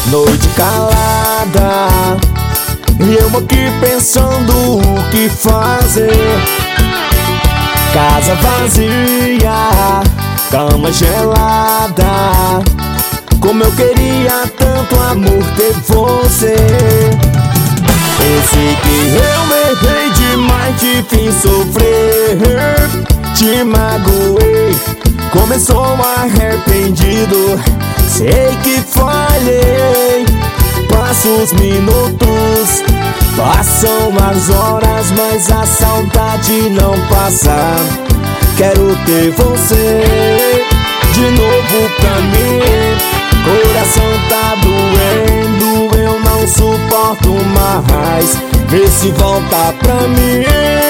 noite calada, e eu aqui pensando o que fazer. Casa vazia, cama gelada, como eu queria tanto amor ter você. Eu sei que eu errei demais, te fiz sofrer, te magoei, começou arrependido. Sei que falhei, passam os minutos, passam as horas, mas a saudade não passa. Quero ter você de novo pra mim. Coração tá doendo, eu não suporto mais. Vê se volta pra mim.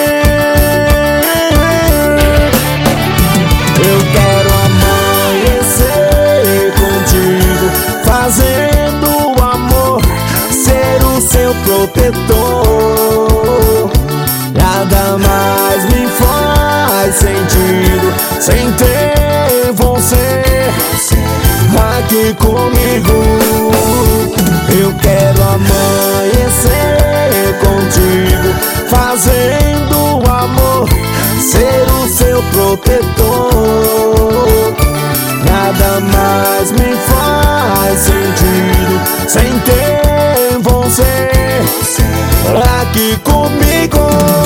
Eu quero amanhecer contigo, fazendo amor, ser o seu protetor. Nada mais me faz sentido sem ter você aqui comigo. Eu quero amanhecer contigo, fazendo amor, ser o seu protetor. Nada mais me faz sentido sem ter você aqui comigo.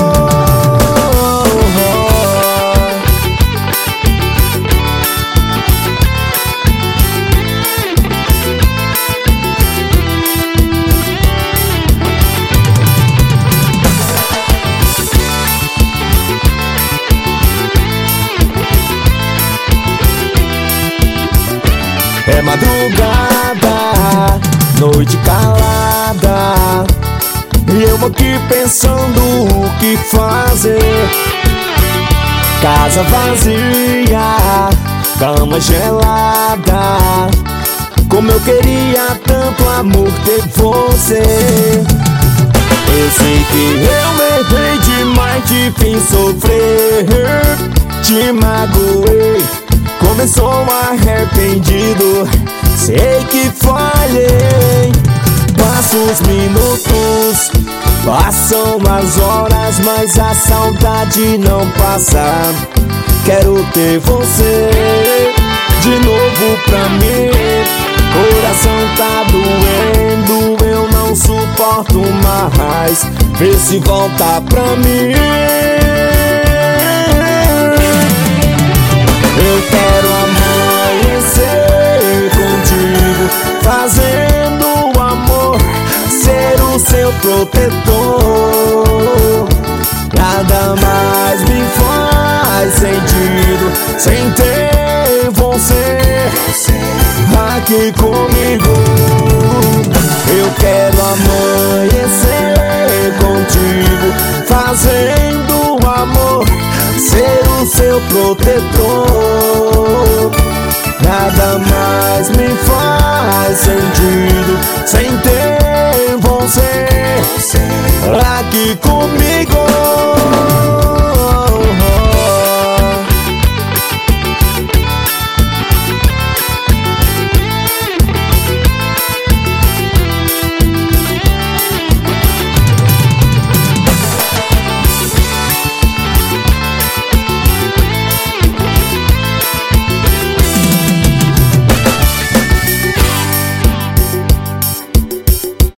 É madrugada, noite calada, e eu aqui pensando o que fazer. Casa vazia, cama gelada, como eu queria tanto amor ter você. Eu sei que eu errei demais, te fiz sofrer, te magoei, começou arrependido. Sei que falhei, passam os minutos, passam as horas, mas a saudade não passa. Quero ter você de novo pra mim. Coração tá doendo, eu não suporto mais. Vê se volta pra mim. Eu quero amanhecer contigo, fazendo amor, ser o seu protetor. Nada mais me faz sentido sem ter você aqui comigo. Eu quero amanhecer contigo, fazendo amor, ser o seu protetor. Nada mais me faz sentido sem ter você aqui comigo.